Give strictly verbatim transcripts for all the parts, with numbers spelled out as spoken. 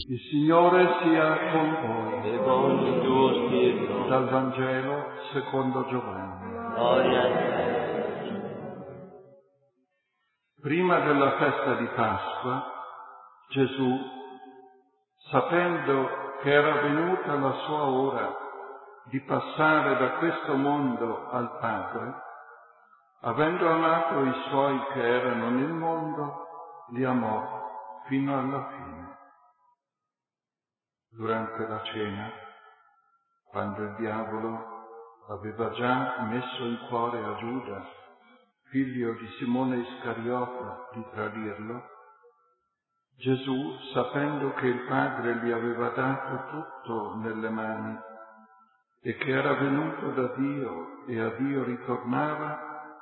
Il Signore sia con voi. E con il tuo spirito. Dal Vangelo secondo Giovanni. Gloria a te. Prima della festa di Pasqua, Gesù, sapendo che era venuta la sua ora di passare da questo mondo al Padre, avendo amato i suoi che erano nel mondo, li amò fino alla fine. Durante la cena, quando il diavolo aveva già messo in cuore a Giuda, figlio di Simone Iscariota, di tradirlo, Gesù, sapendo che il Padre gli aveva dato tutto nelle mani e che era venuto da Dio e a Dio ritornava,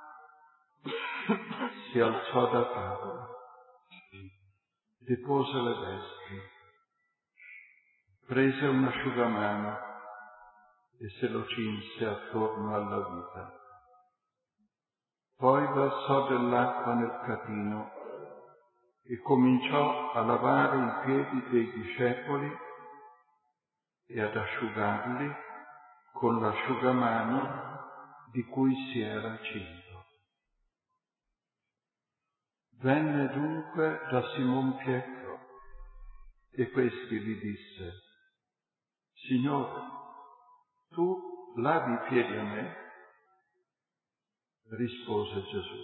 si alzò da tavola, depose le vesti, prese un asciugamano e se lo cinse attorno alla vita. Poi versò dell'acqua nel catino e cominciò a lavare i piedi dei discepoli e ad asciugarli con l'asciugamano di cui si era cinto. Venne dunque da Simon Pietro e questi gli disse: Signore, tu lavi i piedi a me? Rispose Gesù: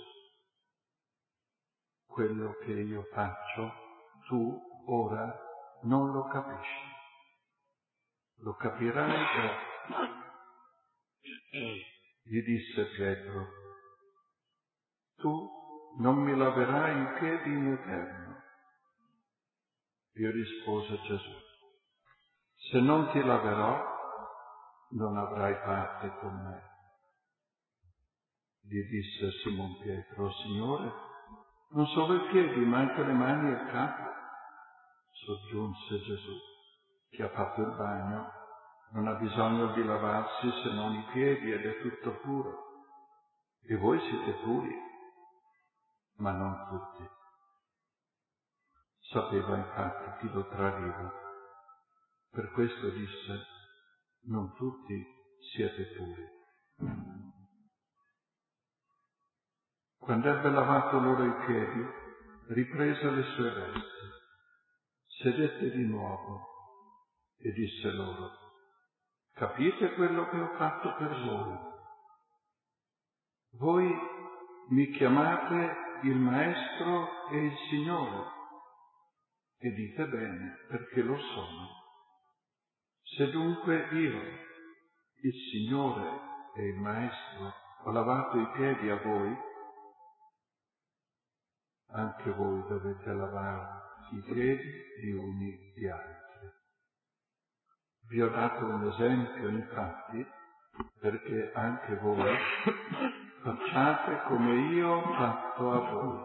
quello che io faccio, tu ora non lo capisci. Lo capirai dopo. Gli disse Pietro: tu non mi laverai i piedi in eterno. Gli rispose Gesù: se non ti laverò, non avrai parte con me. Gli disse Simon Pietro: Signore, non solo i piedi, ma anche le mani e il capo. Soggiunse Gesù: chi ha fatto il bagno non ha bisogno di lavarsi se non i piedi ed è tutto puro. E voi siete puri, ma non tutti. Sapeva infatti chi lo tradiva. Per questo disse: non tutti siete puri. Quando ebbe lavato loro i piedi, riprese le sue vesti, sedette di nuovo e disse loro: capite quello che ho fatto per voi? Voi mi chiamate il Maestro e il Signore, e dite bene, perché lo sono. Se dunque io, il Signore e il Maestro, ho lavato i piedi a voi, anche voi dovete lavare i piedi di uni di altri. Vi ho dato un esempio, infatti, perché anche voi facciate come io ho fatto a voi.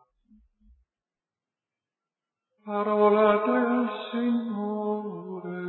Parola del Signore.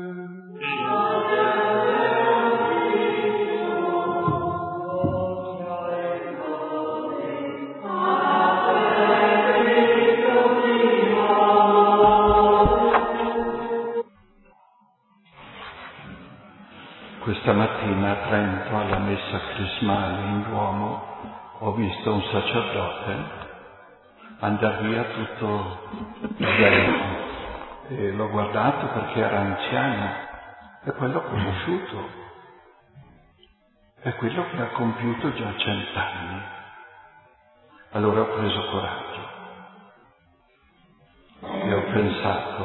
Questa mattina a Trento, alla messa crismale in Duomo, ho visto un sacerdote andare via tutto svelto e l'ho guardato perché era anziano e poi l'ho conosciuto. È quello che ha compiuto già cent'anni. Allora ho preso coraggio e ho pensato: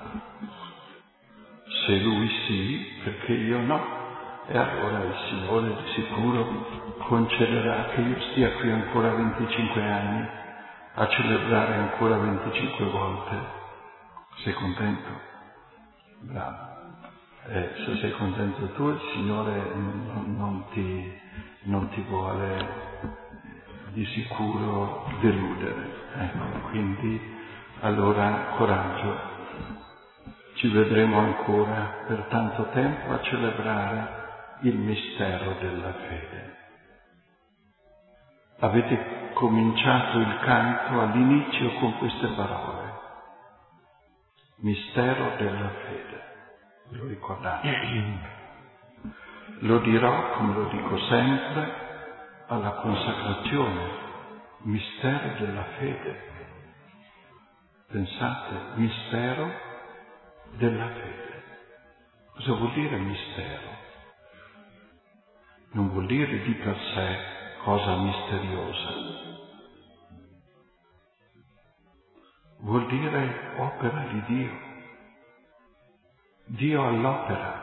se lui sì, perché io no? E allora il Signore di sicuro concederà che io stia qui ancora venticinque anni a celebrare ancora venticinque volte. Sei contento? Bravo. Eh, se sei contento tu, il Signore non, non, ti, non ti vuole di sicuro deludere. Ecco, quindi allora coraggio. Ci vedremo ancora per tanto tempo a celebrare il mistero della fede. Avete cominciato il canto all'inizio con queste parole: mistero della fede. Lo ricordate? Lo dirò, come lo dico sempre, alla consacrazione, mistero della fede. Pensate, mistero della fede. Cosa vuol dire mistero? Non vuol dire di per sé cosa misteriosa. Vuol dire opera di Dio. Dio all'opera.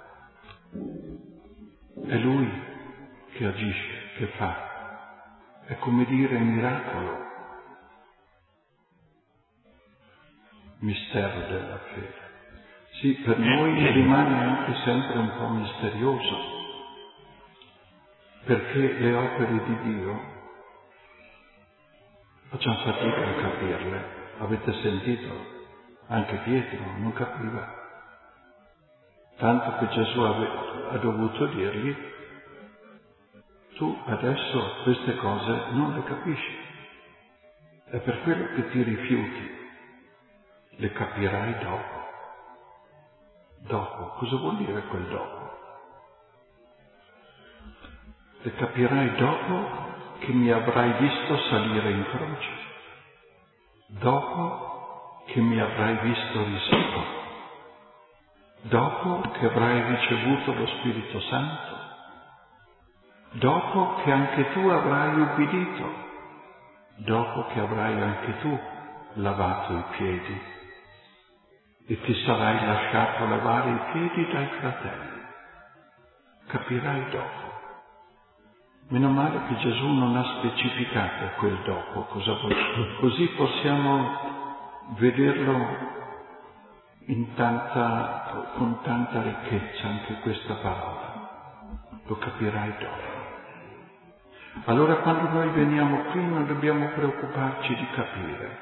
È Lui che agisce, che fa. È come dire miracolo. Mistero della fede. Sì, per noi rimane anche sempre un po' misterioso, perché le opere di Dio facciamo fatica a capirle. Avete sentito? Anche Pietro non capiva. Tanto che Gesù ha dovuto dirgli: tu adesso queste cose non le capisci, è per quello che ti rifiuti, le capirai dopo. Dopo, cosa vuol dire quel dopo? Le capirai dopo che mi avrai visto salire in croce, dopo che mi avrai visto risorto, dopo che avrai ricevuto lo Spirito Santo, dopo che anche tu avrai ubbidito, dopo che avrai anche tu lavato i piedi e ti sarai lasciato lavare i piedi dai fratelli. Capirai dopo. Meno male che Gesù non ha specificato quel dopo, cosa vuol dire. Così possiamo vederlo in tanta, con tanta ricchezza anche questa parola. Lo capirai dopo. Allora quando noi veniamo qui non dobbiamo preoccuparci di capire,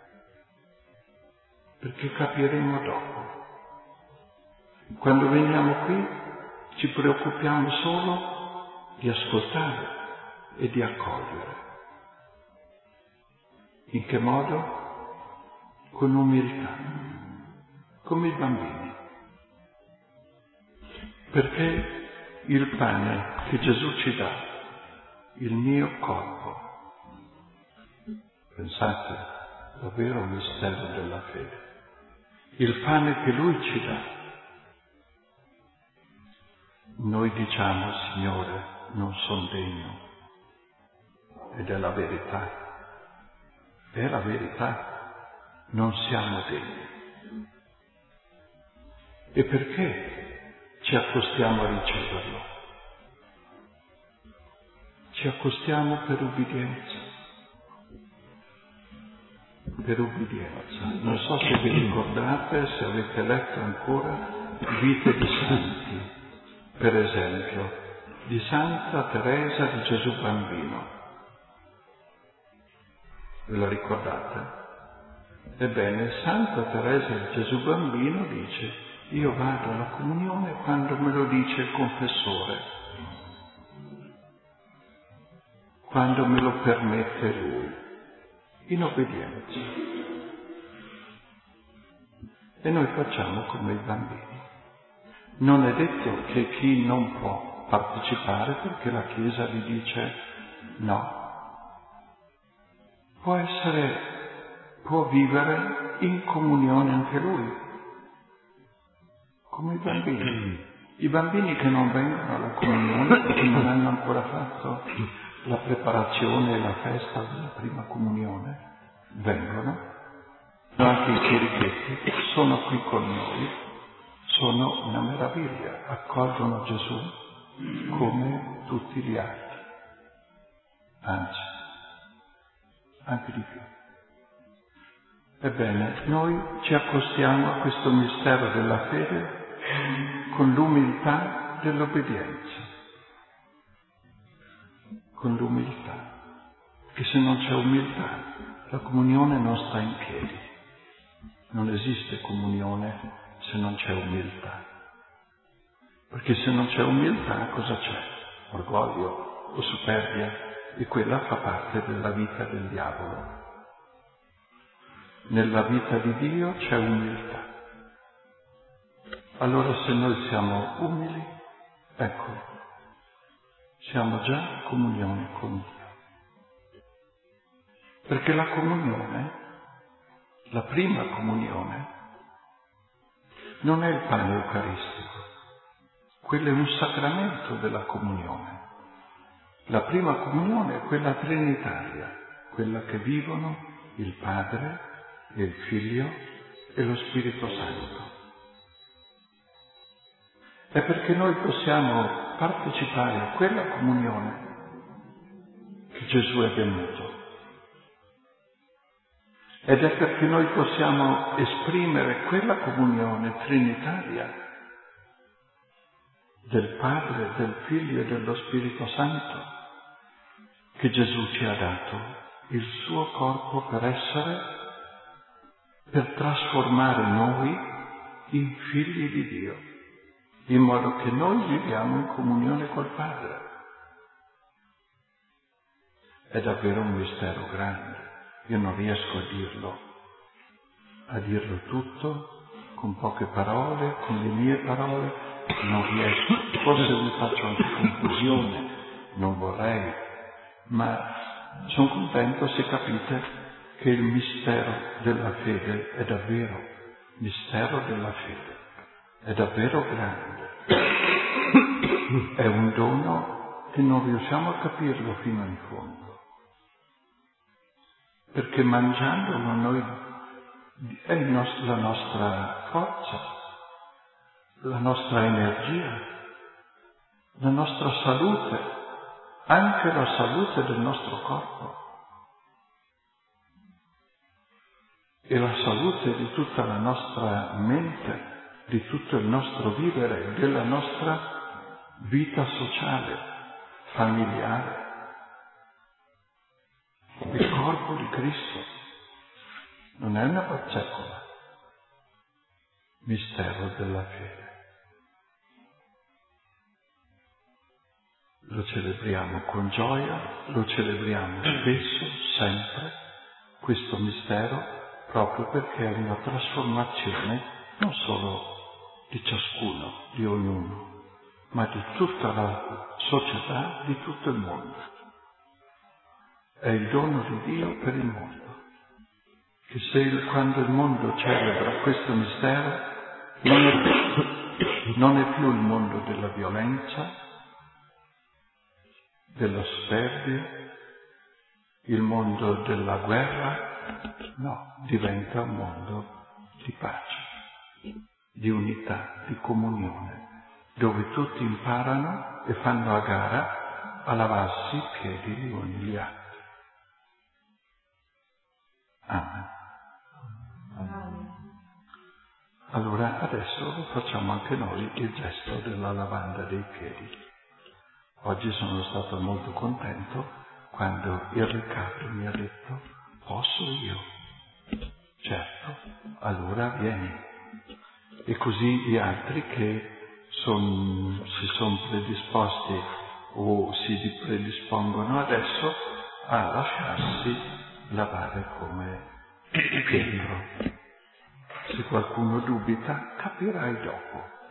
perché capiremo dopo. Quando veniamo qui ci preoccupiamo solo di ascoltare e di accogliere. In che modo? Con umiltà, come i bambini. Perché il pane che Gesù ci dà, il mio corpo, pensate, davvero un mistero della fede. Il pane che Lui ci dà, noi diciamo: Signore, non sono degno. Ed è la verità. È la verità. Non siamo degni. E perché ci accostiamo a riceverlo? Ci accostiamo per ubbidienza. Per ubbidienza. Non so se vi ricordate, se avete letto ancora Vite di Santi, per esempio, di Santa Teresa di Gesù Bambino. Ve la ricordate? Ebbene, Santa Teresa di Gesù Bambino dice: io vado alla comunione quando me lo dice il confessore, quando me lo permette lui, in obbedienza. E noi facciamo come i bambini. Non è detto che chi non può partecipare perché la Chiesa gli dice no. Può essere, può vivere in comunione anche lui, come i bambini. I bambini che non vengono alla comunione perché non hanno ancora fatto la preparazione e la festa della prima comunione, vengono, anche i chierichetti sono qui con noi, sono una meraviglia, accolgono Gesù come tutti gli altri, anzi, anche di più. Ebbene, noi ci accostiamo a questo mistero della fede con l'umiltà dell'obbedienza, con l'umiltà, che se non c'è umiltà la comunione non sta in piedi, non esiste comunione se non c'è umiltà, perché se non c'è umiltà cosa c'è? Orgoglio o superbia, e quella fa parte della vita del diavolo. nella vita di Dio c'è umiltà. Allora se noi siamo umili, ecco, siamo già in comunione con Dio. Perché la comunione, la prima comunione, non è il pane eucaristico, quello è un sacramento della comunione. La prima comunione è quella trinitaria, quella che vivono il Padre, il Figlio e lo Spirito Santo. È perché noi possiamo partecipare a quella comunione che Gesù è venuto. Ed è perché noi possiamo esprimere quella comunione trinitaria del Padre, del Figlio e dello Spirito Santo che Gesù ci ha dato il suo corpo per essere, per trasformare noi in figli di Dio, in modo che noi viviamo in comunione col Padre. È davvero un mistero grande. Io non riesco a dirlo, a dirlo tutto con poche parole, con le mie parole, non riesco. Forse vi faccio anche confusione, non vorrei, ma sono contento se capite che il mistero della fede è davvero mistero della fede, è davvero grande. È un dono che non riusciamo a capirlo fino in fondo. Perché mangiandolo noi è il nostro, la nostra forza, la nostra energia, la nostra salute, anche la salute del nostro corpo e la salute di tutta la nostra mente, di tutto il nostro vivere, della nostra vita sociale, familiare. Il corpo di Cristo non è una pazzecola, mistero della fede. Lo celebriamo con gioia, lo celebriamo spesso, sempre, questo mistero, proprio perché è una trasformazione non solo di ciascuno, di ognuno, ma di tutta la società, di tutto il mondo. È il dono di Dio per il mondo, che se quando il mondo celebra questo mistero non è, non è più il mondo della violenza, della superbia, il mondo della guerra, no, diventa un mondo di pace, di unità, di comunione, dove tutti imparano e fanno a gara a lavarsi i piedi gli uni gli altri. Amen. Allora adesso facciamo anche noi il gesto della lavanda dei piedi. Oggi sono stato molto contento quando il Riccardo mi ha detto: posso io? Certo, allora vieni. E così gli altri che son, si sono predisposti o si predispongono adesso a lasciarsi lavare come Pietro. Se qualcuno dubita, capirai dopo.